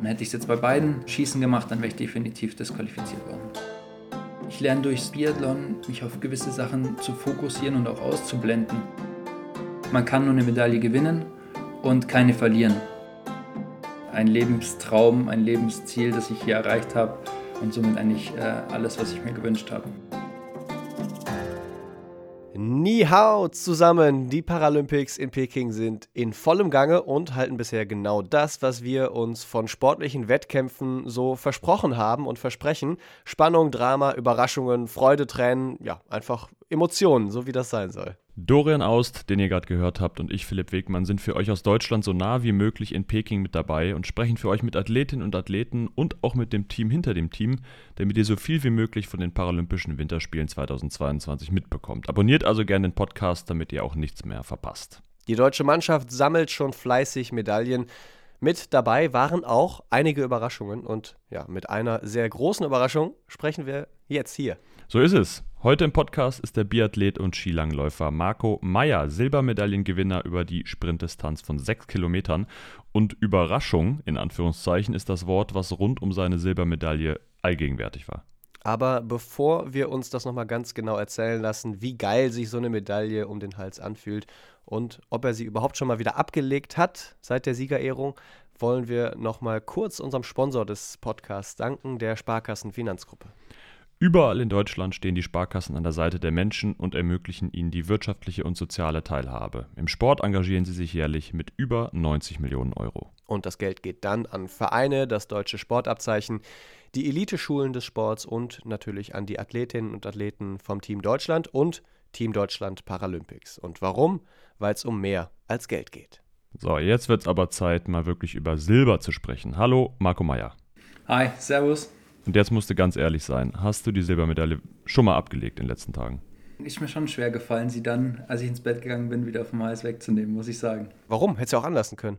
Hätte ich es jetzt bei beiden Schießen gemacht, dann wäre ich definitiv disqualifiziert worden. Ich lerne durchs Biathlon, mich auf gewisse Sachen zu fokussieren und auch auszublenden. Man kann nur eine Medaille gewinnen und keine verlieren. Ein Lebenstraum, ein Lebensziel, das ich hier erreicht habe und somit eigentlich alles, was ich mir gewünscht habe. Ni hao zusammen, die Paralympics in Peking sind in vollem Gange und halten bisher genau das, was wir uns von sportlichen Wettkämpfen so versprochen haben und versprechen. Spannung, Drama, Überraschungen, Freude, Tränen, ja, einfach Emotionen, so wie das sein soll. Dorian Aust, den ihr gerade gehört habt, und ich, Philipp Wegmann, sind für euch aus Deutschland so nah wie möglich in Peking mit dabei und sprechen für euch mit Athletinnen und Athleten und auch mit dem Team hinter dem Team, damit ihr so viel wie möglich von den Paralympischen Winterspielen 2022 mitbekommt. Abonniert also gerne den Podcast, damit ihr auch nichts mehr verpasst. Die deutsche Mannschaft sammelt schon fleißig Medaillen. Mit dabei waren auch einige Überraschungen und ja, mit einer sehr großen Überraschung sprechen wir jetzt hier. So ist es. Heute im Podcast ist der Biathlet und Skilangläufer Marco Meier, Silbermedaillengewinner über die Sprintdistanz von 6 Kilometern. Und Überraschung, in Anführungszeichen, ist das Wort, was rund um seine Silbermedaille allgegenwärtig war. Aber bevor wir uns das nochmal ganz genau erzählen lassen, wie geil sich so eine Medaille um den Hals anfühlt und ob er sie überhaupt schon mal wieder abgelegt hat seit der Siegerehrung, wollen wir nochmal kurz unserem Sponsor des Podcasts danken, der Sparkassen Finanzgruppe. Überall in Deutschland stehen die Sparkassen an der Seite der Menschen und ermöglichen ihnen die wirtschaftliche und soziale Teilhabe. Im Sport engagieren sie sich jährlich mit über 90 Millionen Euro. Und das Geld geht dann an Vereine, das deutsche Sportabzeichen, die Eliteschulen des Sports und natürlich an die Athletinnen und Athleten vom Team Deutschland und Team Deutschland Paralympics. Und warum? Weil es um mehr als Geld geht. So, jetzt wird es aber Zeit, mal wirklich über Silber zu sprechen. Hallo, Marco Meier. Hi, servus. Und jetzt musst du ganz ehrlich sein, hast du die Silbermedaille schon mal abgelegt in den letzten Tagen? Ist mir schon schwer gefallen, sie dann, als ich ins Bett gegangen bin, wieder vom Hals wegzunehmen, muss ich sagen. Warum? Hättest du auch anlassen können.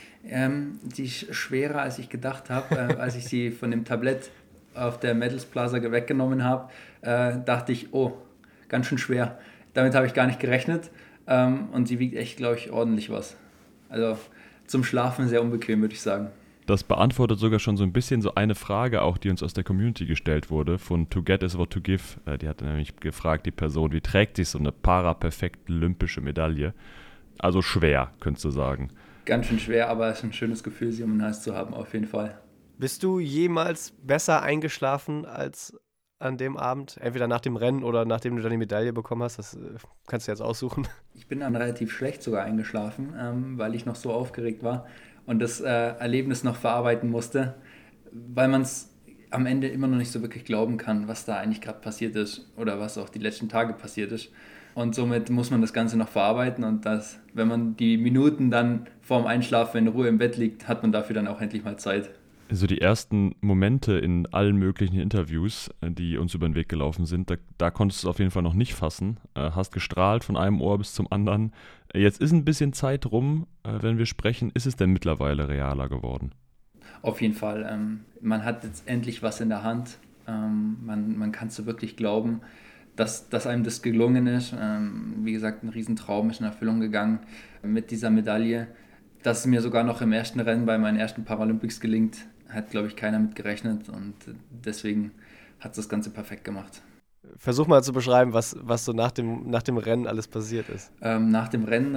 Die ist schwerer, als ich gedacht habe. Als ich sie von dem Tablett auf der Medals Plaza weggenommen habe, dachte ich, oh, ganz schön schwer. Damit habe ich gar nicht gerechnet. Und sie wiegt echt, glaube ich, ordentlich was. Also zum Schlafen sehr unbequem, würde ich sagen. Das beantwortet sogar schon so ein bisschen so eine Frage auch, die uns aus der Community gestellt wurde, von To Get Is What To Give. Die hat nämlich gefragt, die Person, wie trägt sich so eine para-perfekt olympische Medaille? Also schwer, könntest du sagen. Ganz schön schwer, aber es ist ein schönes Gefühl, sie um den Hals zu haben, auf jeden Fall. Bist du jemals besser eingeschlafen als an dem Abend? Entweder nach dem Rennen oder nachdem du dann die Medaille bekommen hast? Das kannst du jetzt aussuchen. Ich bin dann relativ schlecht sogar eingeschlafen, weil ich noch so aufgeregt war und das Erlebnis noch verarbeiten musste, weil man es am Ende immer noch nicht so wirklich glauben kann, was da eigentlich gerade passiert ist oder was auch die letzten Tage passiert ist. Und somit muss man das Ganze noch verarbeiten und das, wenn man die Minuten dann vorm Einschlafen in Ruhe im Bett liegt, hat man dafür dann auch endlich mal Zeit. So die ersten Momente in allen möglichen Interviews, die uns über den Weg gelaufen sind, da konntest du es auf jeden Fall noch nicht fassen. Hast gestrahlt von einem Ohr bis zum anderen. Jetzt ist ein bisschen Zeit rum, wenn wir sprechen. Ist es denn mittlerweile realer geworden? Auf jeden Fall. Man hat jetzt endlich was in der Hand. Man kann es so wirklich glauben, dass einem das gelungen ist. Wie gesagt, ein Riesentraum ist in Erfüllung gegangen mit dieser Medaille. Dass es mir sogar noch im ersten Rennen bei meinen ersten Paralympics gelingt, hat, glaube ich, keiner mit gerechnet und deswegen hat es das Ganze perfekt gemacht. Versuch mal zu beschreiben, was so nach dem Rennen alles passiert ist. Nach dem Rennen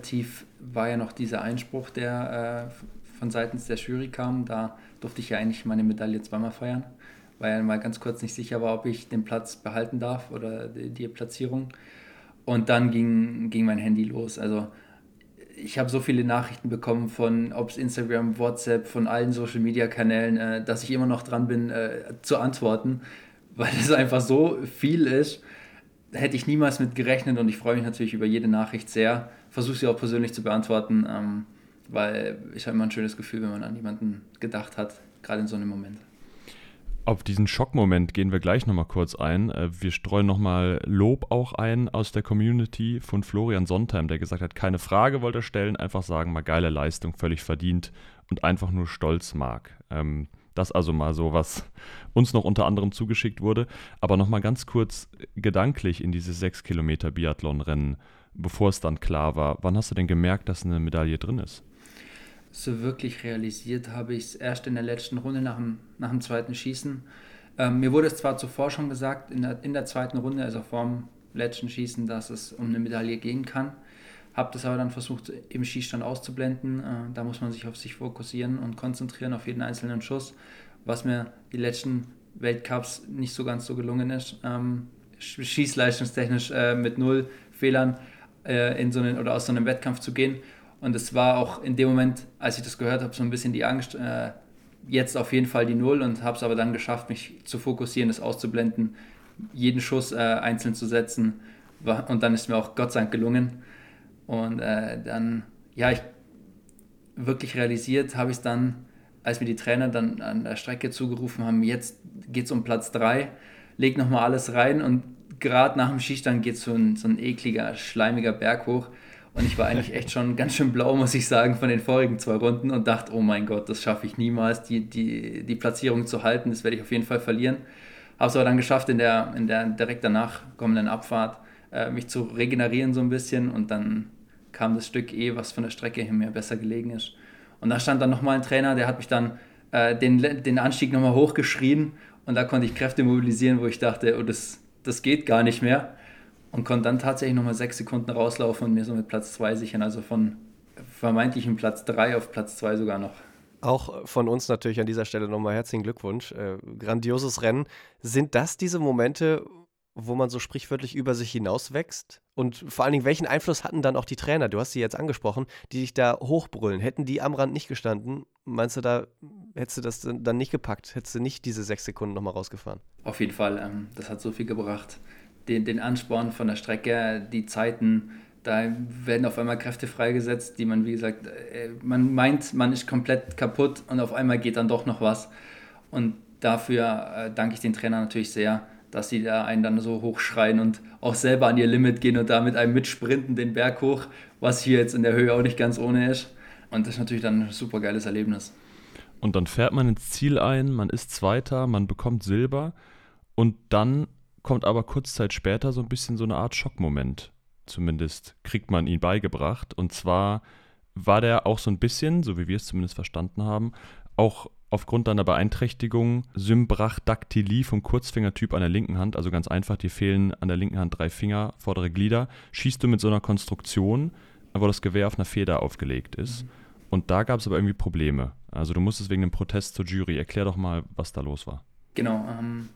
war ja noch dieser Einspruch, der von seitens der Jury kam. Da durfte ich ja eigentlich meine Medaille zweimal feiern, weil ja mal ganz kurz nicht sicher war, ob ich den Platz behalten darf oder die Platzierung. Und dann ging mein Handy los. Also ich habe so viele Nachrichten bekommen von, ob es Instagram, WhatsApp, von allen Social-Media-Kanälen, dass ich immer noch dran bin, zu antworten, weil es einfach so viel ist. Da hätte ich niemals mit gerechnet und ich freue mich natürlich über jede Nachricht sehr. Versuche sie auch persönlich zu beantworten, weil ich habe immer ein schönes Gefühl, wenn man an jemanden gedacht hat, gerade in so einem Moment. Auf diesen Schockmoment gehen wir gleich nochmal kurz ein. Wir streuen nochmal Lob auch ein aus der Community von Florian Sontheim, der gesagt hat, keine Frage wollte er stellen, einfach sagen, mal geile Leistung, völlig verdient und einfach nur stolz mag. Das also mal so, was uns noch unter anderem zugeschickt wurde. Aber nochmal ganz kurz gedanklich in dieses 6 Kilometer Biathlon-Rennen, bevor es dann klar war, wann hast du denn gemerkt, dass eine Medaille drin ist? So wirklich realisiert habe ich es erst in der letzten Runde nach dem zweiten Schießen. Mir wurde es zwar zuvor schon gesagt, in der zweiten Runde, also vorm letzten Schießen, dass es um eine Medaille gehen kann. Habe das aber dann versucht, im Schießstand auszublenden. Da muss man sich auf sich fokussieren und konzentrieren, auf jeden einzelnen Schuss, was mir die letzten Weltcups nicht so ganz so gelungen ist. Schießleistungstechnisch mit 0 Fehlern aus so einem Wettkampf zu gehen. Und es war auch in dem Moment, als ich das gehört habe, so ein bisschen die Angst, jetzt auf jeden Fall die 0, und habe es aber dann geschafft, mich zu fokussieren, das auszublenden, jeden Schuss einzeln zu setzen, und dann ist mir auch Gott sei Dank gelungen. Und ich wirklich realisiert habe ich es dann, als mir die Trainer dann an der Strecke zugerufen haben, jetzt geht es um Platz 3, leg nochmal alles rein, und gerade nach dem Schießstand geht so ein ekliger, schleimiger Berg hoch. Und ich war eigentlich echt schon ganz schön blau, muss ich sagen, von den vorigen 2 Runden und dachte, oh mein Gott, das schaffe ich niemals, die Platzierung zu halten, das werde ich auf jeden Fall verlieren. Habe es aber dann geschafft, in der direkt danach kommenden Abfahrt mich zu regenerieren so ein bisschen, und dann kam das Stück was von der Strecke her mir besser gelegen ist. Und da stand dann nochmal ein Trainer, der hat mich dann den Anstieg nochmal hochgeschrien, und da konnte ich Kräfte mobilisieren, wo ich dachte, oh, das geht gar nicht mehr. Und konnte dann tatsächlich nochmal 6 Sekunden rauslaufen und mir somit Platz 2 sichern. Also von vermeintlichem Platz 3 auf Platz 2 sogar noch. Auch von uns natürlich an dieser Stelle nochmal herzlichen Glückwunsch. Grandioses Rennen. Sind das diese Momente, wo man so sprichwörtlich über sich hinauswächst? Und vor allen Dingen, welchen Einfluss hatten dann auch die Trainer, du hast sie jetzt angesprochen, die dich da hochbrüllen? Hätten die am Rand nicht gestanden, meinst du, da hättest du das dann nicht gepackt? Hättest du nicht diese 6 Sekunden nochmal rausgefahren? Auf jeden Fall, das hat so viel gebracht. Den Ansporn von der Strecke, die Zeiten, da werden auf einmal Kräfte freigesetzt, die man, wie gesagt, man meint, man ist komplett kaputt, und auf einmal geht dann doch noch was. Und dafür danke ich den Trainern natürlich sehr, dass sie da einen dann so hochschreien und auch selber an ihr Limit gehen und da mit einem mitsprinten den Berg hoch, was hier jetzt in der Höhe auch nicht ganz ohne ist. Und das ist natürlich dann ein super geiles Erlebnis. Und dann fährt man ins Ziel ein, man ist Zweiter, man bekommt Silber, und dann kommt aber kurz Zeit später so ein bisschen so eine Art Schockmoment. Zumindest kriegt man ihn beigebracht. Und zwar war der auch so ein bisschen, so wie wir es zumindest verstanden haben, auch aufgrund deiner Beeinträchtigung Symbrachdaktylie vom Kurzfingertyp an der linken Hand. Also ganz einfach, dir fehlen an der linken Hand 3 Finger, vordere Glieder. Schießt du mit so einer Konstruktion, wo das Gewehr auf einer Feder aufgelegt ist. Und da gab es aber irgendwie Probleme. Also du musstest wegen einem Protest zur Jury. Erklär doch mal, was da los war. Genau,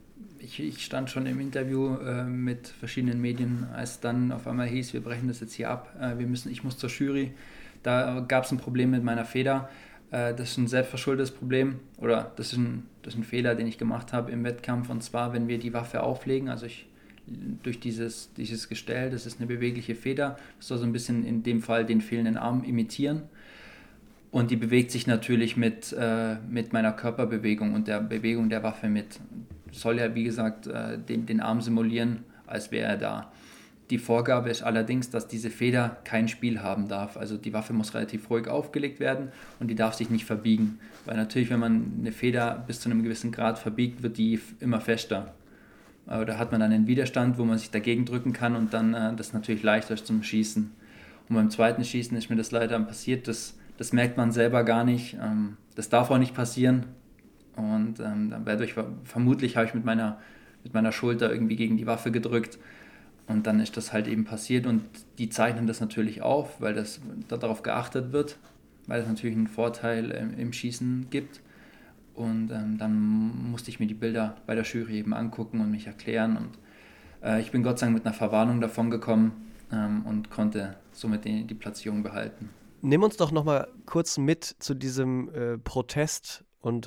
ich stand schon im Interview mit verschiedenen Medien, als dann auf einmal hieß, wir brechen das jetzt hier ab, ich muss zur Jury. Da gab es ein Problem mit meiner Feder. Das ist ein selbstverschuldetes Problem, oder das ist ein Fehler, den ich gemacht habe im Wettkampf. Und zwar, wenn wir die Waffe auflegen, also durch dieses Gestell, das ist eine bewegliche Feder, das soll so ein bisschen in dem Fall den fehlenden Arm imitieren. Und die bewegt sich natürlich mit meiner Körperbewegung und der Bewegung der Waffe mit. Soll ja, wie gesagt, den Arm simulieren, als wäre er da. Die Vorgabe ist allerdings, dass diese Feder kein Spiel haben darf. Also die Waffe muss relativ ruhig aufgelegt werden und die darf sich nicht verbiegen. Weil natürlich, wenn man eine Feder bis zu einem gewissen Grad verbiegt, wird die immer fester. Aber da hat man dann einen Widerstand, wo man sich dagegen drücken kann, und dann das natürlich leichter ist zum Schießen. Und beim zweiten Schießen ist mir das leider passiert. Das merkt man selber gar nicht. Das darf auch nicht passieren. Und dadurch vermutlich habe ich mit meiner Schulter irgendwie gegen die Waffe gedrückt. Und dann ist das halt eben passiert, und die zeichnen das natürlich auf, weil das darauf geachtet wird, weil es natürlich einen Vorteil im Schießen gibt. Und dann musste ich mir die Bilder bei der Jury eben angucken und mich erklären. Und ich bin Gott sei Dank mit einer Verwarnung davon gekommen und konnte somit die Platzierung behalten. Nimm uns doch nochmal kurz mit zu diesem Protest. Und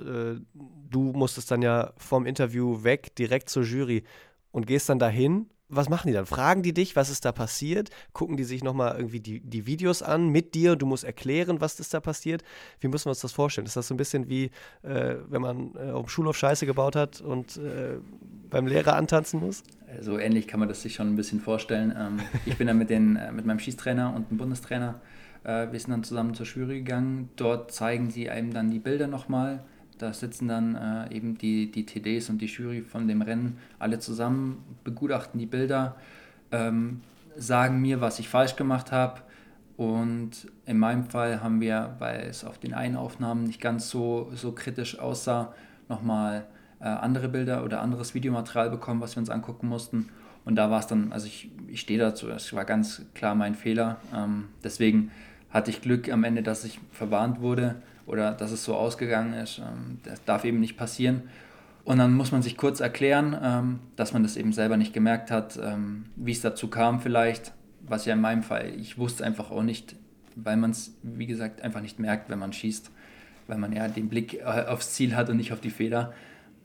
du musstest dann ja vom Interview weg, direkt zur Jury, und gehst dann dahin. Was machen die dann? Fragen die dich, was ist da passiert? Gucken die sich nochmal irgendwie die Videos an mit dir, und du musst erklären, was ist da passiert? Wie müssen wir uns das vorstellen? Ist das so ein bisschen wie, wenn man auf dem Schulhof Scheiße gebaut hat und beim Lehrer antanzen muss? So ähnlich kann man das sich schon ein bisschen vorstellen. Ich bin dann mit meinem Schießtrainer und dem Bundestrainer, wir sind dann zusammen zur Jury gegangen. Dort zeigen sie einem dann die Bilder nochmal. Da sitzen dann eben die TDs und die Jury von dem Rennen alle zusammen, begutachten die Bilder, sagen mir, was ich falsch gemacht habe, Und in meinem Fall haben wir, weil es auf den einen Aufnahmen nicht ganz so kritisch aussah, nochmal andere Bilder oder anderes Videomaterial bekommen, was wir uns angucken mussten. Und da war es dann, also ich stehe dazu, das war ganz klar mein Fehler. Deswegen hatte ich Glück am Ende, dass ich verwarnt wurde oder dass es so ausgegangen ist. Das darf eben nicht passieren. Und dann muss man sich kurz erklären, dass man das eben selber nicht gemerkt hat, wie es dazu kam vielleicht. Was ja in meinem Fall, ich wusste einfach auch nicht, weil man es, wie gesagt, einfach nicht merkt, wenn man schießt. Weil man ja den Blick aufs Ziel hat und nicht auf die Feder.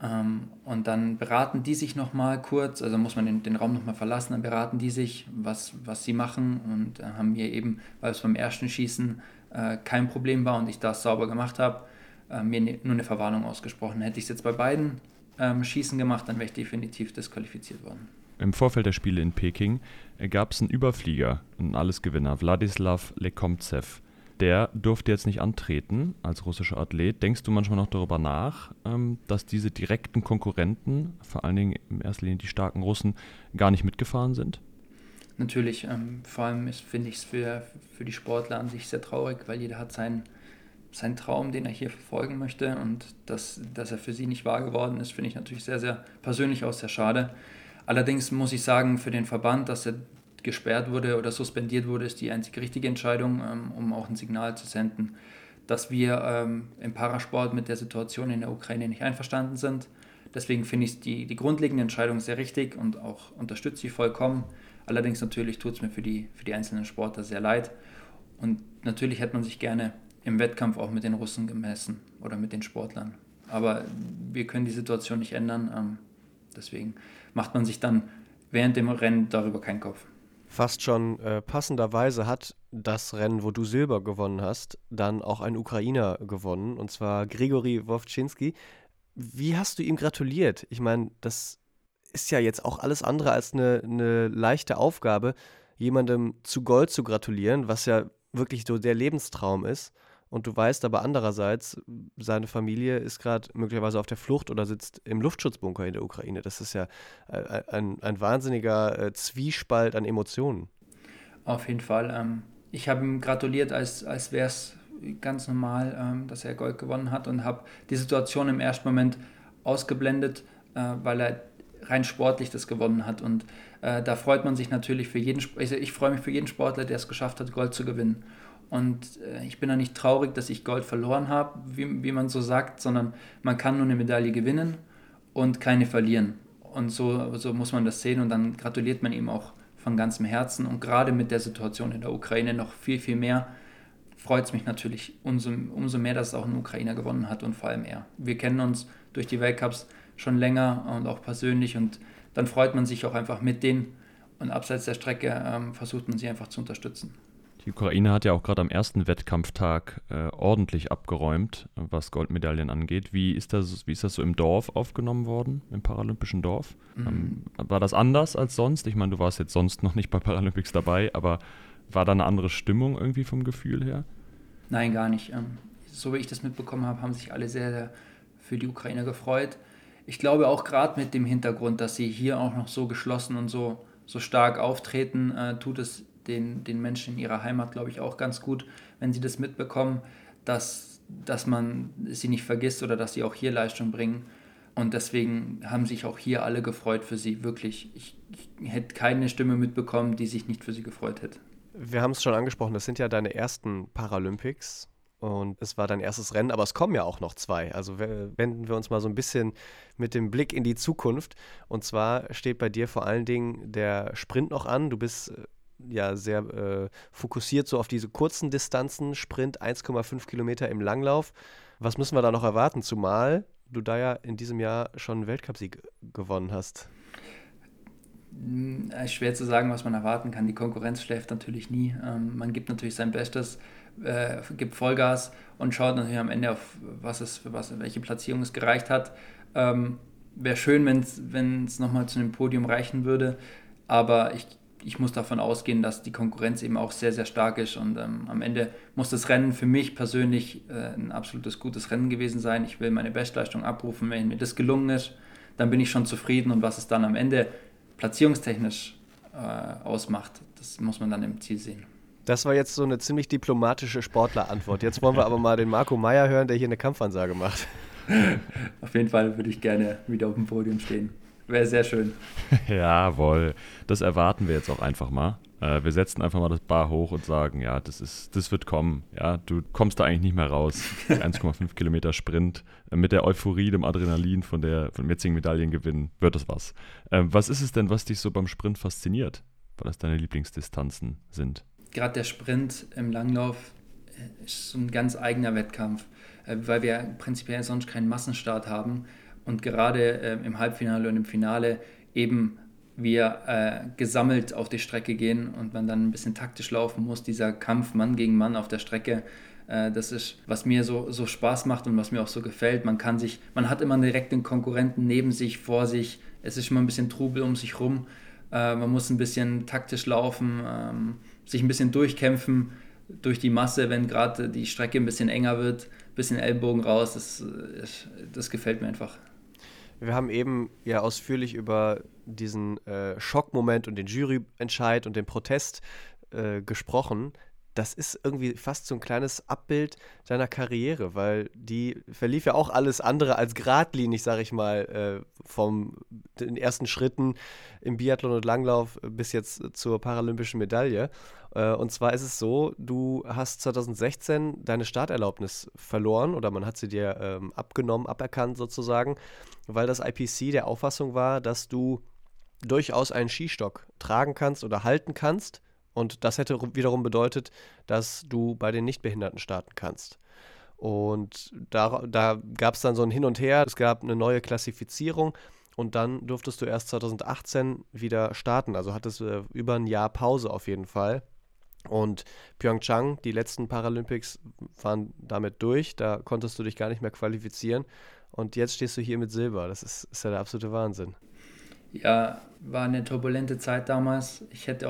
Und dann beraten die sich nochmal kurz, also muss man den Raum nochmal verlassen, dann beraten die sich, was sie machen und haben mir eben, weil es beim ersten Schießen kein Problem war und ich das sauber gemacht habe, mir nur eine Verwarnung ausgesprochen. Hätte ich es jetzt bei beiden Schießen gemacht, dann wäre ich definitiv disqualifiziert worden. Im Vorfeld der Spiele in Peking gab es einen Überflieger, einen Allesgewinner, Wladislav Lekomtsev. Der durfte jetzt nicht antreten als russischer Athlet. Denkst du manchmal noch darüber nach, dass diese direkten Konkurrenten, vor allen Dingen in erster Linie die starken Russen, gar nicht mitgefahren sind? Natürlich, vor allem finde ich es für die Sportler an sich sehr traurig, weil jeder hat seinen Traum, den er hier verfolgen möchte, und dass er für sie nicht wahr geworden ist, finde ich natürlich sehr, sehr persönlich auch sehr schade. Allerdings muss ich sagen, für den Verband, dass er gesperrt wurde oder suspendiert wurde, ist die einzige richtige Entscheidung, um auch ein Signal zu senden, dass wir im Parasport mit der Situation in der Ukraine nicht einverstanden sind. Deswegen finde ich die grundlegende Entscheidung sehr richtig und auch unterstütze sie vollkommen. Allerdings natürlich tut es mir für die einzelnen Sportler sehr leid. Und natürlich hätte man sich gerne im Wettkampf auch mit den Russen gemessen oder mit den Sportlern. Aber wir können die Situation nicht ändern. Deswegen macht man sich dann während dem Rennen darüber keinen Kopf. Fast schon passenderweise hat das Rennen, wo du Silber gewonnen hast, dann auch ein Ukrainer gewonnen, und zwar Grigori Wowczynski. Wie hast du ihm gratuliert? Ich meine, das ist ja jetzt auch alles andere als eine leichte Aufgabe, jemandem zu Gold zu gratulieren, was ja wirklich so der Lebenstraum ist. Und du weißt aber andererseits, seine Familie ist gerade möglicherweise auf der Flucht oder sitzt im Luftschutzbunker in der Ukraine. Das ist ja ein wahnsinniger Zwiespalt an Emotionen. Auf jeden Fall. Ich habe ihm gratuliert, als wäre es ganz normal, dass er Gold gewonnen hat, und habe die Situation im ersten Moment ausgeblendet, weil er rein sportlich das gewonnen hat. Und da freut man sich natürlich für jeden, ich freue mich für jeden Sportler, der es geschafft hat, Gold zu gewinnen. Und ich bin da nicht traurig, dass ich Gold verloren habe, wie man so sagt, sondern man kann nur eine Medaille gewinnen und keine verlieren. Und so muss man das sehen, und dann gratuliert man ihm auch von ganzem Herzen. Und gerade mit der Situation in der Ukraine noch viel, viel mehr freut es mich natürlich umso mehr, dass es auch ein Ukrainer gewonnen hat, und vor allem er. Wir kennen uns durch die Weltcups schon länger und auch persönlich, und dann freut man sich auch einfach mit denen, und abseits der Strecke versucht man sie einfach zu unterstützen. Die Ukraine hat ja auch gerade am ersten Wettkampftag ordentlich abgeräumt, was Goldmedaillen angeht. Wie ist das so im Dorf aufgenommen worden, im paralympischen Dorf? War das anders als sonst? Ich meine, du warst jetzt sonst noch nicht bei Paralympics dabei, aber war da eine andere Stimmung irgendwie vom Gefühl her? Nein, gar nicht. So wie ich das mitbekommen habe, haben sich alle sehr, sehr für die Ukrainer gefreut. Ich glaube auch gerade mit dem Hintergrund, dass sie hier auch noch so geschlossen und so stark auftreten, tut es den Menschen in ihrer Heimat, glaube ich, auch ganz gut, wenn sie das mitbekommen, dass man sie nicht vergisst oder dass sie auch hier Leistung bringen. Und deswegen haben sich auch hier alle gefreut für sie, wirklich. Ich hätte keine Stimme mitbekommen, die sich nicht für sie gefreut hätte. Wir haben es schon angesprochen, das sind ja deine ersten Paralympics und es war dein erstes Rennen, aber es kommen ja auch noch 2. Also wenden wir uns mal so ein bisschen mit dem Blick in die Zukunft. Und zwar steht bei dir vor allen Dingen der Sprint noch an. Du bist ja sehr fokussiert so auf diese kurzen Distanzen, Sprint 1,5 Kilometer im Langlauf. Was müssen wir da noch erwarten, zumal du da ja in diesem Jahr schon einen Weltcupsieg gewonnen hast? Schwer zu sagen, was man erwarten kann. Die Konkurrenz schläft natürlich nie. Man gibt natürlich sein Bestes, gibt Vollgas und schaut natürlich am Ende auf welche Platzierung es gereicht hat. Wäre schön, wenn es nochmal zu einem Podium reichen würde, aber ich muss davon ausgehen, dass die Konkurrenz eben auch sehr, sehr stark ist, und am Ende muss das Rennen für mich persönlich ein absolutes gutes Rennen gewesen sein. Ich will meine Bestleistung abrufen. Wenn mir das gelungen ist, dann bin ich schon zufrieden, und was es dann am Ende platzierungstechnisch ausmacht, das muss man dann im Ziel sehen. Das war jetzt so eine ziemlich diplomatische Sportlerantwort. Jetzt wollen wir aber mal den Marco Meyer hören, der hier eine Kampfansage macht. Auf jeden Fall würde ich gerne wieder auf dem Podium stehen. Wäre sehr schön. Jawohl, das erwarten wir jetzt auch einfach mal. Wir setzen einfach mal das Bar hoch und sagen, ja, das wird kommen. Ja, du kommst da eigentlich nicht mehr raus. 1,5 Kilometer Sprint mit der Euphorie, dem Adrenalin von dem jetzigen Medaillengewinn wird das was. Was ist es denn, was dich so beim Sprint fasziniert? Weil das deine Lieblingsdistanzen sind? Gerade der Sprint im Langlauf ist so ein ganz eigener Wettkampf, weil wir prinzipiell sonst keinen Massenstart haben und gerade im Halbfinale und im Finale eben wir gesammelt auf die Strecke gehen und man dann ein bisschen taktisch laufen muss. Dieser Kampf Mann gegen Mann auf der Strecke, das ist, was mir so Spaß macht und was mir auch so gefällt. Man hat immer direkt den Konkurrenten neben sich, vor sich. Es ist immer ein bisschen Trubel um sich rum. Man muss ein bisschen taktisch laufen, sich ein bisschen durchkämpfen durch die Masse, wenn gerade die Strecke ein bisschen enger wird, ein bisschen Ellbogen raus. Das gefällt mir einfach. Wir haben eben ja ausführlich über diesen Schockmoment und den Juryentscheid und den Protest gesprochen. Das ist irgendwie fast so ein kleines Abbild deiner Karriere, weil die verlief ja auch alles andere als geradlinig, sag ich mal, den ersten Schritten im Biathlon und Langlauf bis jetzt zur paralympischen Medaille. Und zwar ist es so, du hast 2016 deine Starterlaubnis verloren oder man hat sie dir aberkannt sozusagen, weil das IPC der Auffassung war, dass du durchaus einen Skistock tragen kannst oder halten kannst. Und das hätte wiederum bedeutet, dass du bei den Nichtbehinderten starten kannst. Und da gab es dann so ein Hin und Her. Es gab eine neue Klassifizierung und dann durftest du erst 2018 wieder starten. Also hattest du über ein Jahr Pause auf jeden Fall. Und Pyeongchang, die letzten Paralympics waren damit durch. Da konntest du dich gar nicht mehr qualifizieren. Und jetzt stehst du hier mit Silber. Das ist ja der absolute Wahnsinn. Ja, war eine turbulente Zeit damals.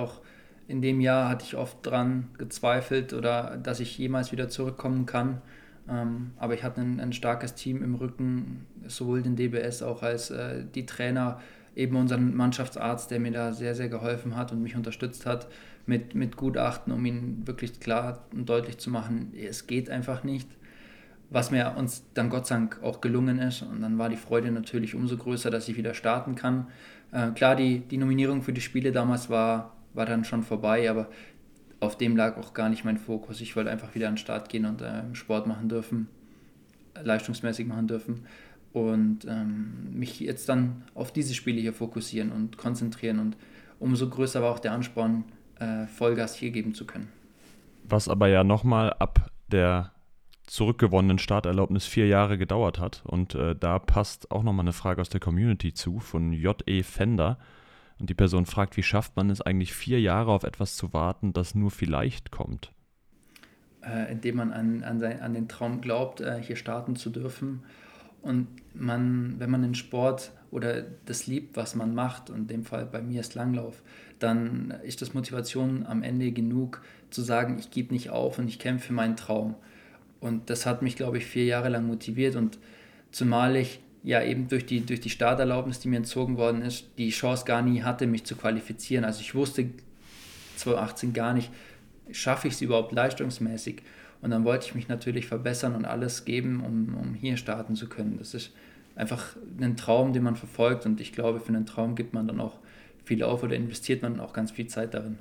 In dem Jahr hatte ich oft dran gezweifelt oder dass ich jemals wieder zurückkommen kann. Aber ich hatte ein starkes Team im Rücken, sowohl den DBS auch als die Trainer, eben unseren Mannschaftsarzt, der mir da sehr, sehr geholfen hat und mich unterstützt hat mit Gutachten, um ihn wirklich klar und deutlich zu machen, es geht einfach nicht. Was mir uns dann Gott sei Dank auch gelungen ist. Und dann war die Freude natürlich umso größer, dass ich wieder starten kann. Klar, die Nominierung für die Spiele damals war dann schon vorbei, aber auf dem lag auch gar nicht mein Fokus. Ich wollte einfach wieder an den Start gehen und Sport machen dürfen, leistungsmäßig machen dürfen und mich jetzt dann auf diese Spiele hier fokussieren und konzentrieren. Und umso größer war auch der Ansporn, Vollgas hier geben zu können. Was aber ja nochmal ab der zurückgewonnenen Starterlaubnis 4 Jahre gedauert hat. Und da passt auch nochmal eine Frage aus der Community zu, von J.E. Fender. Und die Person fragt, wie schafft man es eigentlich 4 Jahre auf etwas zu warten, das nur vielleicht kommt? Indem man an den Traum glaubt, hier starten zu dürfen. Und wenn man den Sport oder das liebt, was man macht, und in dem Fall bei mir ist Langlauf, dann ist das Motivation am Ende genug zu sagen, ich gebe nicht auf und ich kämpfe für meinen Traum. Und das hat mich, glaube ich, 4 Jahre lang motiviert. Und zumal ich ja eben durch die Starterlaubnis, die mir entzogen worden ist, die Chance gar nie hatte, mich zu qualifizieren. Also ich wusste 2018 gar nicht, schaffe ich es überhaupt leistungsmäßig. Und dann wollte ich mich natürlich verbessern und alles geben, um hier starten zu können. Das ist einfach ein Traum, den man verfolgt. Und ich glaube, für einen Traum gibt man dann auch viel auf oder investiert man auch ganz viel Zeit darin.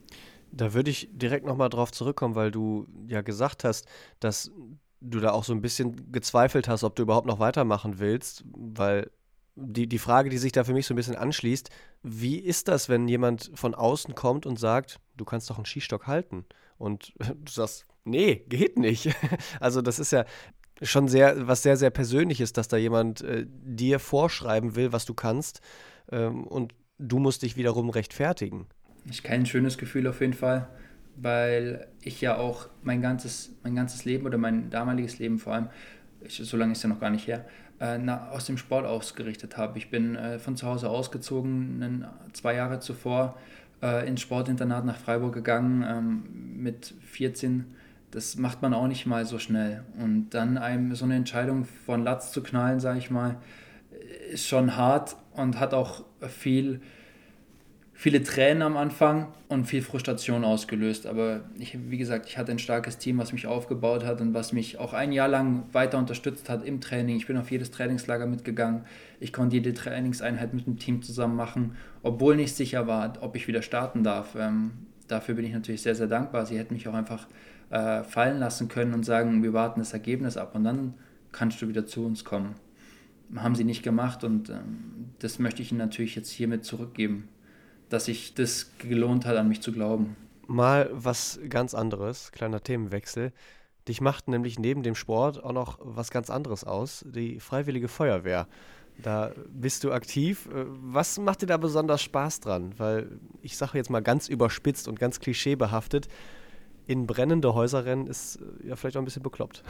Da würde ich direkt nochmal drauf zurückkommen, weil du ja gesagt hast, dass du da auch so ein bisschen gezweifelt hast, ob du überhaupt noch weitermachen willst, weil die Frage, die sich da für mich so ein bisschen anschließt, wie ist das, wenn jemand von außen kommt und sagt, du kannst doch einen Skistock halten? Und du sagst, nee, geht nicht. Also das ist ja schon was sehr, sehr Persönliches, dass da jemand dir vorschreiben will, was du kannst, und du musst dich wiederum rechtfertigen. Ist kein schönes Gefühl auf jeden Fall, weil ich ja auch mein ganzes Leben oder mein damaliges Leben vor allem, so lange ist ja noch gar nicht her, aus dem Sport ausgerichtet habe. Ich bin von zu Hause ausgezogen, 2 Jahre zuvor ins Sportinternat nach Freiburg gegangen, mit 14. Das macht man auch nicht mal so schnell. Und dann einem so eine Entscheidung von Latz zu knallen, sage ich mal, ist schon hart und hat auch viel viele Tränen am Anfang und viel Frustration ausgelöst. Aber wie gesagt, ich hatte ein starkes Team, was mich aufgebaut hat und was mich auch ein Jahr lang weiter unterstützt hat im Training. Ich bin auf jedes Trainingslager mitgegangen. Ich konnte jede Trainingseinheit mit dem Team zusammen machen, obwohl nicht sicher war, ob ich wieder starten darf. Dafür bin ich natürlich sehr, sehr dankbar. Sie hätten mich auch einfach fallen lassen können und sagen, wir warten das Ergebnis ab und dann kannst du wieder zu uns kommen. Haben sie nicht gemacht und das möchte ich ihnen natürlich jetzt hiermit zurückgeben, dass sich das gelohnt hat, an mich zu glauben. Mal was ganz anderes, kleiner Themenwechsel. Dich macht nämlich neben dem Sport auch noch was ganz anderes aus, die Freiwillige Feuerwehr. Da bist du aktiv. Was macht dir da besonders Spaß dran? Weil ich sage jetzt mal ganz überspitzt und ganz klischeebehaftet, in brennende Häuser rennen ist ja vielleicht auch ein bisschen bekloppt.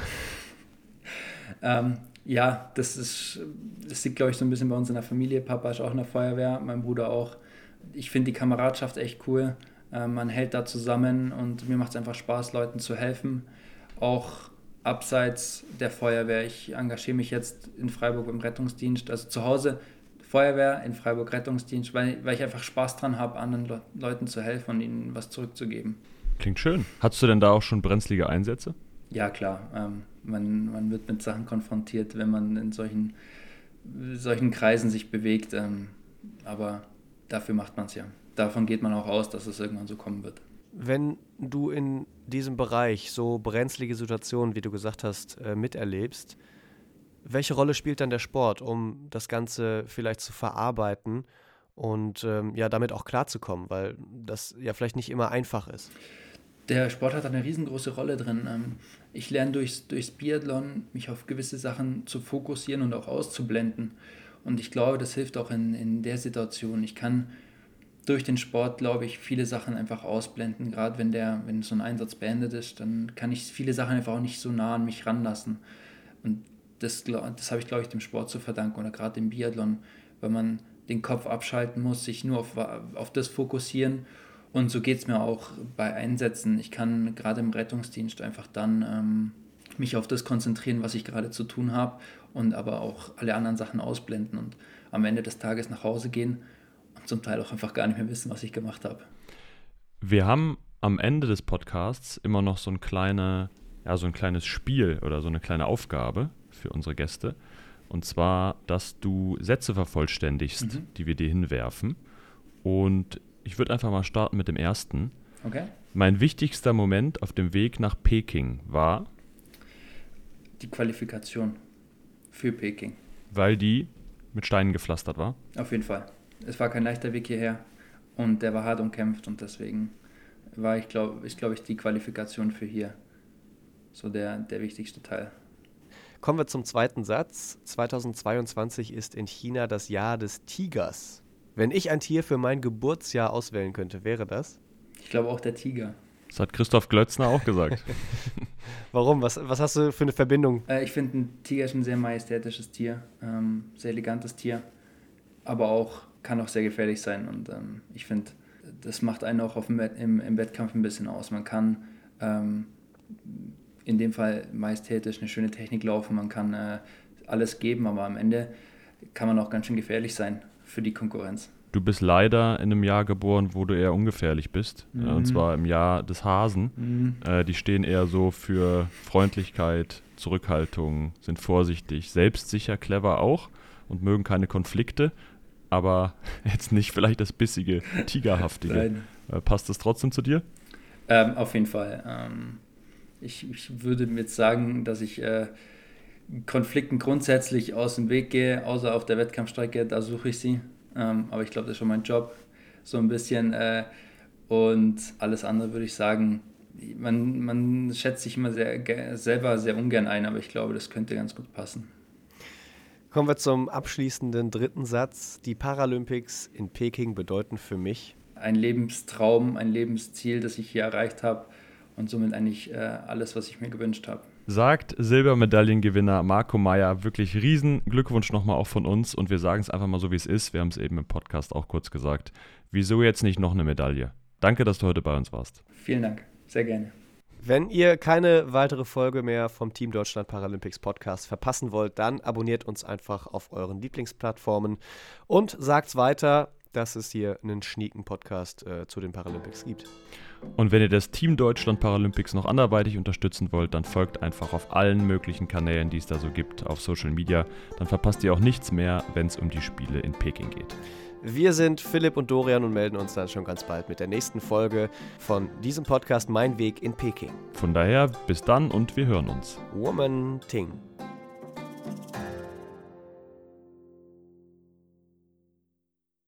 Ja, das liegt, glaube ich, so ein bisschen bei uns in der Familie. Papa ist auch in der Feuerwehr, mein Bruder auch. Ich finde die Kameradschaft echt cool. Man hält da zusammen und mir macht es einfach Spaß, Leuten zu helfen. Auch abseits der Feuerwehr. Ich engagiere mich jetzt in Freiburg im Rettungsdienst. Also zu Hause Feuerwehr, in Freiburg Rettungsdienst, weil ich einfach Spaß dran habe, anderen Leuten zu helfen und ihnen was zurückzugeben. Klingt schön. Hattest du denn da auch schon brenzlige Einsätze? Ja, klar. Man wird mit Sachen konfrontiert, wenn man in solchen Kreisen sich bewegt. Aber dafür macht man es ja. Davon geht man auch aus, dass es irgendwann so kommen wird. Wenn du in diesem Bereich so brenzlige Situationen, wie du gesagt hast, miterlebst, welche Rolle spielt dann der Sport, um das Ganze vielleicht zu verarbeiten und damit auch klarzukommen, weil das ja vielleicht nicht immer einfach ist? Der Sport hat eine riesengroße Rolle drin. Ich lerne durchs Biathlon, mich auf gewisse Sachen zu fokussieren und auch auszublenden. Und ich glaube, das hilft auch in der Situation. Ich kann durch den Sport, glaube ich, viele Sachen einfach ausblenden. Gerade wenn so ein Einsatz beendet ist, dann kann ich viele Sachen einfach auch nicht so nah an mich ranlassen. Und das habe ich, glaube ich, dem Sport zu verdanken oder gerade dem Biathlon, weil man den Kopf abschalten muss, sich nur auf das fokussieren. Und so geht es mir auch bei Einsätzen. Ich kann gerade im Rettungsdienst einfach dann mich auf das konzentrieren, was ich gerade zu tun habe und aber auch alle anderen Sachen ausblenden und am Ende des Tages nach Hause gehen und zum Teil auch einfach gar nicht mehr wissen, was ich gemacht habe. Wir haben am Ende des Podcasts immer noch so ein kleines Spiel oder so eine kleine Aufgabe für unsere Gäste. Und zwar, dass du Sätze vervollständigst, die wir dir hinwerfen. Und ich würde einfach mal starten mit dem ersten. Okay. Mein wichtigster Moment auf dem Weg nach Peking war? Die Qualifikation für Peking. Weil die mit Steinen gepflastert war? Auf jeden Fall. Es war kein leichter Weg hierher und der war hart umkämpft und deswegen war ich glaube ich, die Qualifikation für hier so der wichtigste Teil. Kommen wir zum zweiten Satz. 2022 ist in China das Jahr des Tigers. Wenn ich ein Tier für mein Geburtsjahr auswählen könnte, wäre das? Ich glaube auch der Tiger. Das hat Christoph Glötzner auch gesagt. Warum? Was hast du für eine Verbindung? Ich finde, ein Tiger ist ein sehr majestätisches Tier, sehr elegantes Tier, aber kann auch sehr gefährlich sein. Und ich finde, das macht einen auch im Wettkampf ein bisschen aus. Man kann in dem Fall majestätisch eine schöne Technik laufen, man kann alles geben, aber am Ende kann man auch ganz schön gefährlich sein für die Konkurrenz. Du bist leider in einem Jahr geboren, wo du eher ungefährlich bist. Und zwar im Jahr des Hasen. Die stehen eher so für Freundlichkeit, Zurückhaltung, sind vorsichtig, selbstsicher, clever auch und mögen keine Konflikte, aber jetzt nicht vielleicht das bissige, Tigerhaftige. Passt das trotzdem zu dir? Auf jeden Fall. Ich würde jetzt sagen, dass ich Konflikten grundsätzlich aus dem Weg gehe, außer auf der Wettkampfstrecke, da suche ich sie. Aber ich glaube, das ist schon mein Job, so ein bisschen. Und alles andere würde ich sagen, man schätzt sich immer selber sehr ungern ein, aber ich glaube, das könnte ganz gut passen. Kommen wir zum abschließenden dritten Satz. Die Paralympics in Peking bedeuten für mich ein Lebenstraum, ein Lebensziel, das ich hier erreicht habe und somit eigentlich alles, was ich mir gewünscht habe. Sagt Silbermedaillengewinner Marco Meyer. Wirklich riesen Glückwunsch nochmal auch von uns und wir sagen es einfach mal so, wie es ist. Wir haben es eben im Podcast auch kurz gesagt. Wieso jetzt nicht noch eine Medaille? Danke, dass du heute bei uns warst. Vielen Dank, sehr gerne. Wenn ihr keine weitere Folge mehr vom Team Deutschland Paralympics Podcast verpassen wollt, dann abonniert uns einfach auf euren Lieblingsplattformen und sagt's weiter, dass es hier einen Schnieken-Podcast zu den Paralympics gibt. Und wenn ihr das Team Deutschland Paralympics noch anderweitig unterstützen wollt, dann folgt einfach auf allen möglichen Kanälen, die es da so gibt, auf Social Media. Dann verpasst ihr auch nichts mehr, wenn es um die Spiele in Peking geht. Wir sind Philipp und Dorian und melden uns dann schon ganz bald mit der nächsten Folge von diesem Podcast Mein Weg in Peking. Von daher, bis dann und wir hören uns. Woman Ting.